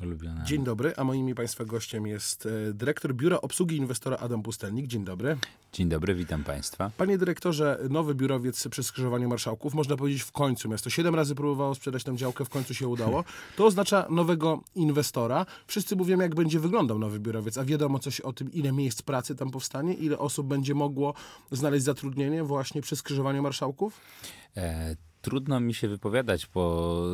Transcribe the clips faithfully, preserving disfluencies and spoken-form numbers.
ulubione. Dzień dobry, a moim i Państwa gościem jest e, dyrektor Biura Obsługi Inwestora Adam Pustelnik. Dzień dobry. Dzień dobry, witam Państwa. Panie dyrektorze, nowy biurowiec przy skrzyżowaniu Marszałków, można powiedzieć w końcu. Miasto siedem razy próbowało sprzedać tę działkę, w końcu się udało. To oznacza nowego inwestora. Wszyscy mówią, jak będzie wyglądał nowy biurowiec, a wiadomo coś o tym, ile miejsc pracy tam powstanie, ile osób będzie mogło znaleźć zatrudnienie właśnie przy skrzyżowaniu Marszałków? E, trudno mi się wypowiadać po...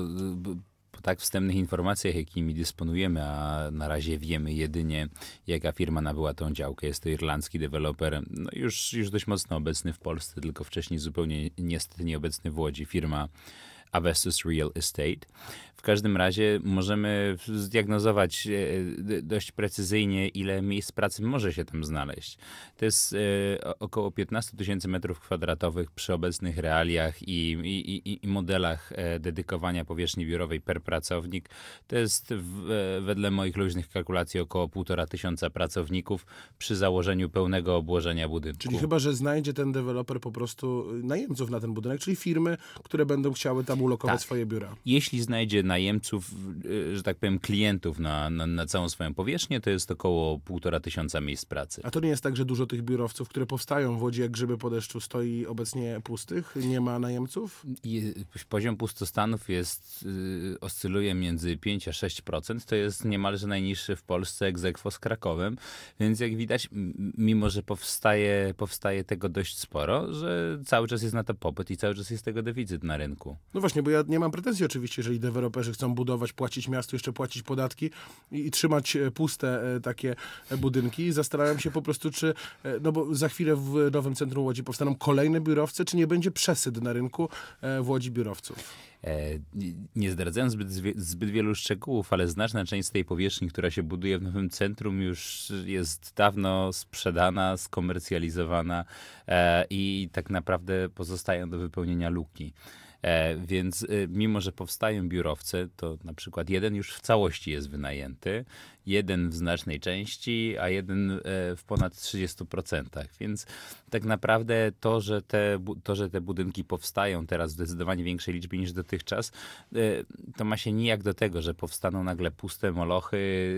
Po tak wstępnych informacjach, jakimi dysponujemy, a na razie wiemy jedynie, jaka firma nabyła tą działkę. Jest to irlandzki deweloper, no już, już dość mocno obecny w Polsce, tylko wcześniej zupełnie niestety nieobecny w Łodzi, firma Avestus Real Estate. W każdym razie możemy zdiagnozować dość precyzyjnie, ile miejsc pracy może się tam znaleźć. To jest około piętnaście tysięcy metrów kwadratowych przy obecnych realiach i, i, i modelach dedykowania powierzchni biurowej per pracownik. To jest w, wedle moich luźnych kalkulacji około półtora tysiąca pracowników przy założeniu pełnego obłożenia budynku. Czyli chyba, że znajdzie ten deweloper po prostu najemców na ten budynek, czyli firmy, które będą chciały tam ulokować tak. swoje biura. Jeśli znajdzie najemców, że tak powiem klientów na, na, na całą swoją powierzchnię, to jest około półtora tysiąca miejsc pracy. A to nie jest tak, że dużo tych biurowców, które powstają w Łodzi jak grzyby po deszczu, stoi obecnie pustych? Nie ma najemców? I poziom pustostanów jest, y, oscyluje między pięć a sześć procent. To jest niemalże najniższy w Polsce ex aequo z Krakowem. Więc jak widać, m- mimo że powstaje, powstaje tego dość sporo, że cały czas jest na to popyt i cały czas jest tego deficyt na rynku. No właśnie, bo ja nie mam pretensji oczywiście, jeżeli deweloperzy chcą budować, płacić miastu, jeszcze płacić podatki i, i trzymać e, puste e, takie e, budynki. Zastanawiam się po prostu, czy, e, no bo za chwilę w nowym centrum Łodzi powstaną kolejne biurowce, czy nie będzie przesyt na rynku e, w Łodzi biurowców. E, nie zdradzając zbyt, zbyt wielu szczegółów, ale znaczna część z tej powierzchni, która się buduje w nowym centrum, już jest dawno sprzedana, skomercjalizowana e, i tak naprawdę pozostają do wypełnienia luki. E, więc e, mimo, że powstają biurowce, to na przykład jeden już w całości jest wynajęty, jeden w znacznej części, a jeden e, w ponad trzydziestu procentach. Więc tak naprawdę to, że te, to, że te budynki powstają teraz w zdecydowanie większej liczbie niż dotychczas, e, to ma się nijak do tego, że powstaną nagle puste molochy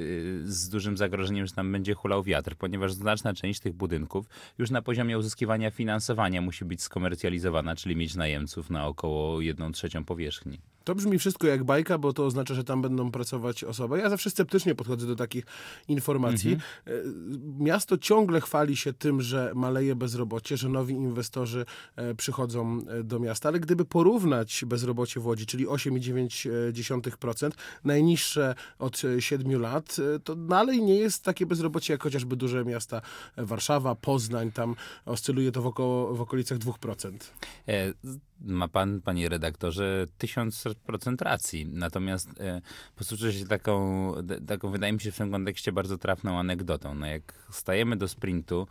e, z dużym zagrożeniem, że tam będzie hulał wiatr, ponieważ znaczna część tych budynków już na poziomie uzyskiwania finansowania musi być skomercjalizowana, czyli mieć najemców na około jedną trzecią powierzchni. To brzmi wszystko jak bajka, bo to oznacza, że tam będą pracować osoby. Ja zawsze sceptycznie podchodzę do takich informacji. Mhm. Miasto ciągle chwali się tym, że maleje bezrobocie, że nowi inwestorzy przychodzą do miasta, ale gdyby porównać bezrobocie w Łodzi, czyli osiem przecinek dziewięć procent, najniższe od siedmiu lat, to dalej nie jest takie bezrobocie jak chociażby duże miasta Warszawa, Poznań, tam oscyluje to w, około, w okolicach dwóch procent. E, ma pan, panie redaktorze, tysiąc procent racji. Natomiast e, posłużę się taką, d- taką, wydaje mi się w tym kontekście bardzo trafną anegdotą. No jak stajemy do sprintu,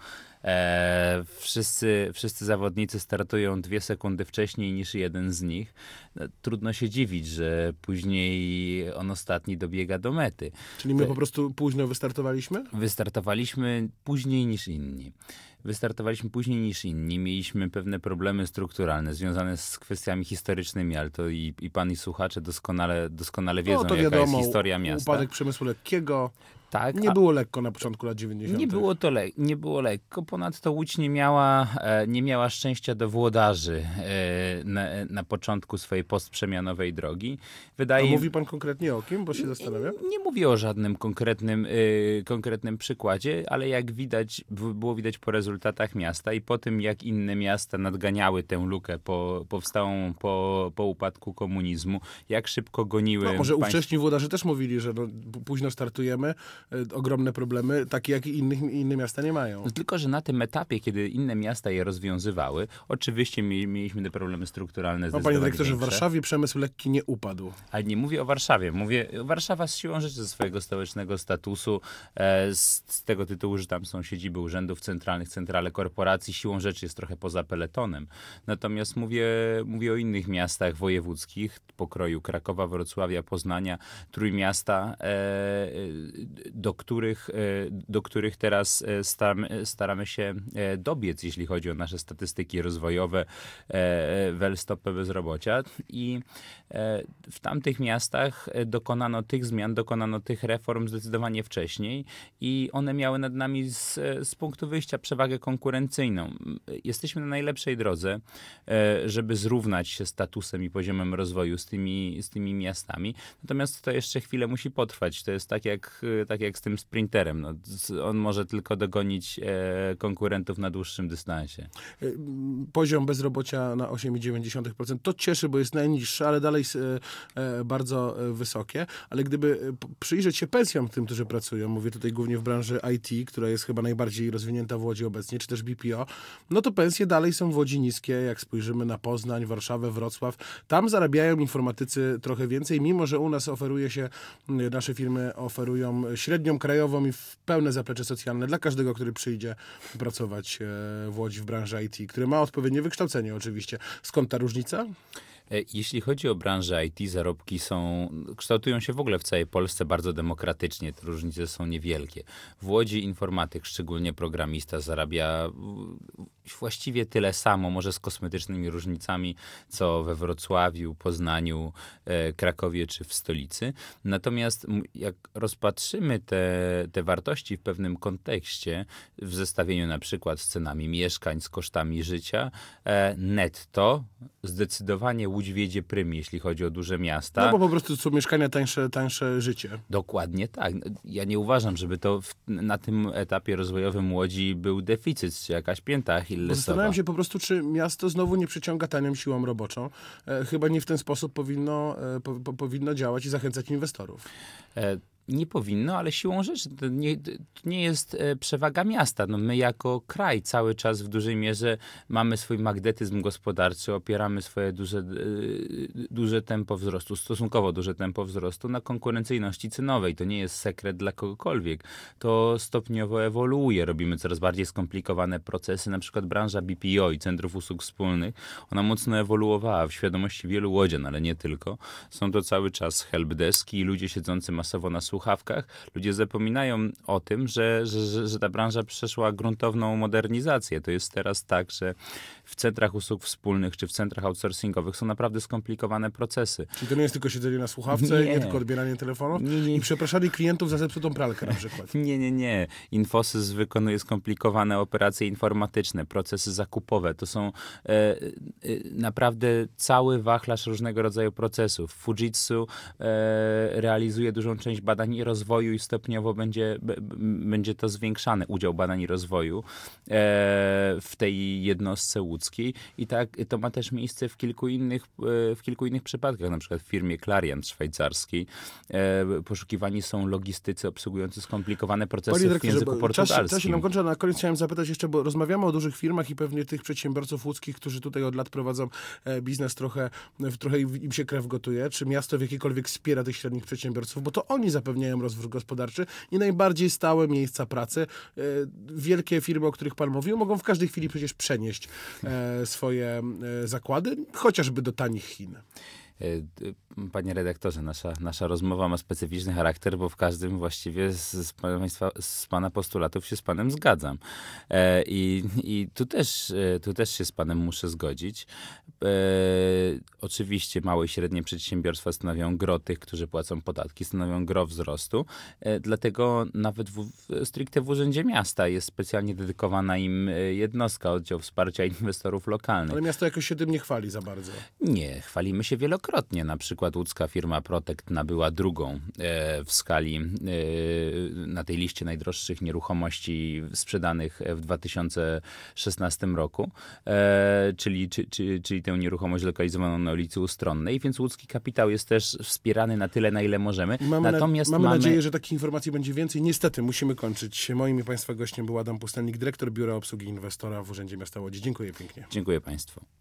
e, wszyscy, wszyscy zawodnicy startują dwie sekundy wcześniej niż jeden z nich. No, trudno się dziwić, że później on ostatni dobiega do mety. Czyli my po prostu późno wystartowaliśmy? Wystartowaliśmy później niż inni. Wystartowaliśmy później niż inni. Mieliśmy pewne problemy strukturalne związane z kwestiami historycznymi, ale to i, i pan i słuchacze doskonale, doskonale wiedzą, no, to jaka wiadomo, jest historia miasta. Upadek przemysłu lekkiego. Tak, nie a... było lekko na początku lat dziewięćdziesiątych. Nie było to le- nie było lekko. Ponadto Łódź nie miała, e, nie miała szczęścia do włodarzy e, na, na początku swojej postprzemianowej drogi. Wydaje... A mówi pan konkretnie o kim? Bo się zastanawiam. Nie, nie mówię o żadnym konkretnym, e, konkretnym przykładzie, ale jak widać, było widać po rezultatach miasta i po tym, jak inne miasta nadganiały tę lukę po, powstałą po, po upadku komunizmu, jak szybko goniły... No, może państw... ówcześni włodarze też mówili, że no, późno startujemy, ogromne problemy, takie jak i innych, inne miasta nie mają. No, tylko, że na tym etapie, kiedy inne miasta je rozwiązywały, oczywiście mieliśmy te problemy strukturalne No, zdecydowanie panie dyrektorze, większe. w Warszawie przemysł lekki nie upadł. Ale nie mówię o Warszawie. Mówię, Warszawa z siłą rzeczy ze swojego stołecznego statusu, e, z, z tego tytułu, że tam są siedziby urzędów centralnych, centrale korporacji, siłą rzeczy jest trochę poza peletonem. Natomiast mówię, mówię o innych miastach wojewódzkich, pokroju Krakowa, Wrocławia, Poznania, Trójmiasta, e, do których, do których teraz staramy, staramy się dobiec, jeśli chodzi o nasze statystyki rozwojowe, wel stopę bezrobocia. I w tamtych miastach dokonano tych zmian, dokonano tych reform zdecydowanie wcześniej i one miały nad nami z, z punktu wyjścia przewagę konkurencyjną. Jesteśmy na najlepszej drodze, żeby zrównać się statusem i poziomem rozwoju z tymi, z tymi miastami. Natomiast to jeszcze chwilę musi potrwać. To jest tak jak, tak jak z tym sprinterem. No, on może tylko dogonić konkurentów na dłuższym dystansie. Poziom bezrobocia na osiem przecinek dziewięć procent to cieszy, bo jest najniższy, ale dalej bardzo wysokie. Ale gdyby przyjrzeć się pensjom tym, którzy pracują, mówię tutaj głównie w branży I T, która jest chyba najbardziej rozwinięta w Łodzi obecnie, czy też B P O, no to pensje dalej są w Łodzi niskie, jak spojrzymy na Poznań, Warszawę, Wrocław. Tam zarabiają informatycy trochę więcej, mimo że u nas oferuje się, nasze firmy oferują średnią krajową i pełne zaplecze socjalne dla każdego, który przyjdzie pracować w Łodzi w branży I T, który ma odpowiednie wykształcenie oczywiście. Skąd ta różnica? Jeśli chodzi o branżę I T, zarobki są, kształtują się w ogóle w całej Polsce bardzo demokratycznie. Te różnice są niewielkie. W Łodzi informatyk, szczególnie programista, zarabia właściwie tyle samo, może z kosmetycznymi różnicami, co we Wrocławiu, Poznaniu, Krakowie czy w stolicy. Natomiast jak rozpatrzymy te, te wartości w pewnym kontekście, w zestawieniu na przykład z cenami mieszkań, z kosztami życia, netto zdecydowanie Łódź wiedzie prym, jeśli chodzi o duże miasta. No bo po prostu są mieszkania tańsze, tańsze życie. Dokładnie tak. Ja nie uważam, żeby to w, na tym etapie rozwojowym Łodzi był deficyt, czy jakaś pięta achillesowa. Zastanawiam się po prostu, czy miasto znowu nie przyciąga tanią siłą roboczą. E, chyba nie w ten sposób powinno, e, po, po, powinno działać i zachęcać inwestorów. E, Nie powinno, ale siłą rzeczy to nie, to nie jest przewaga miasta. No my jako kraj cały czas w dużej mierze mamy swój magnetyzm gospodarczy, opieramy swoje duże, duże tempo wzrostu, stosunkowo duże tempo wzrostu na konkurencyjności cenowej. To nie jest sekret dla kogokolwiek. To stopniowo ewoluuje. Robimy coraz bardziej skomplikowane procesy. Na przykład branża B P O i Centrów Usług Wspólnych, ona mocno ewoluowała w świadomości wielu łodzian, ale nie tylko. Są to cały czas helpdeski i ludzie siedzący masowo na słuchawkach. Ludzie zapominają o tym, że, że, że, że ta branża przeszła gruntowną modernizację. To jest teraz tak, że w centrach usług wspólnych czy w centrach outsourcingowych są naprawdę skomplikowane procesy. Czyli to nie jest tylko siedzenie na słuchawce, nie, nie tylko odbieranie telefonu nie, nie. i przepraszanie klientów za zepsutą pralkę na przykład. Nie, nie, nie. Infosys wykonuje skomplikowane operacje informatyczne, procesy zakupowe. To są e, e, naprawdę cały wachlarz różnego rodzaju procesów. Fujitsu e, realizuje dużą część badań i rozwoju i stopniowo będzie, b, będzie to zwiększany udział badań i rozwoju e, w tej jednostce łódzkiej i tak to ma też miejsce w kilku innych, e, w kilku innych przypadkach, na przykład w firmie Clariant szwajcarskiej. E, poszukiwani są logistycy obsługujący skomplikowane procesy w języku portugalskim. Czas, czas się nam kończy, na koniec chciałem zapytać jeszcze, bo rozmawiamy o dużych firmach i pewnie tych przedsiębiorców łódzkich, którzy tutaj od lat prowadzą e, biznes, trochę, trochę im się krew gotuje. Czy miasto w jakikolwiek wspiera tych średnich przedsiębiorców, bo to oni zapewniają rozwój gospodarczy i najbardziej stałe miejsca pracy. E, wielkie firmy, o których pan mówił, mogą w każdej chwili przecież przenieść e, swoje e, zakłady, chociażby do tanich Chin. Panie redaktorze, nasza, nasza rozmowa ma specyficzny charakter, bo w każdym właściwie z, z, państwa, z pana postulatów się z panem zgadzam. E, i, I tu też, tu też się z panem muszę zgodzić. E, oczywiście małe i średnie przedsiębiorstwa stanowią gro tych, którzy płacą podatki, stanowią gro wzrostu. E, dlatego nawet w, w, stricte w Urzędzie Miasta jest specjalnie dedykowana im jednostka, oddział wsparcia inwestorów lokalnych. Ale miasto jakoś się tym nie chwali za bardzo. Nie, chwalimy się wielokrotnie. Na przykład łódzka firma Protect nabyła drugą e, w skali e, na tej liście najdroższych nieruchomości sprzedanych w dwa tysiące szesnastym roku, e, czyli, czy, czy, czyli tę nieruchomość lokalizowaną na ulicy Ustronnej, więc łódzki kapitał jest też wspierany na tyle, na ile możemy. Mamy, Natomiast na, mamy, mamy nadzieję, że takich informacji będzie więcej. Niestety musimy kończyć. Moim i państwa gościem był Adam Pustelnik, dyrektor Biura Obsługi Inwestora w Urzędzie Miasta Łodzi. Dziękuję pięknie. Dziękuję państwu.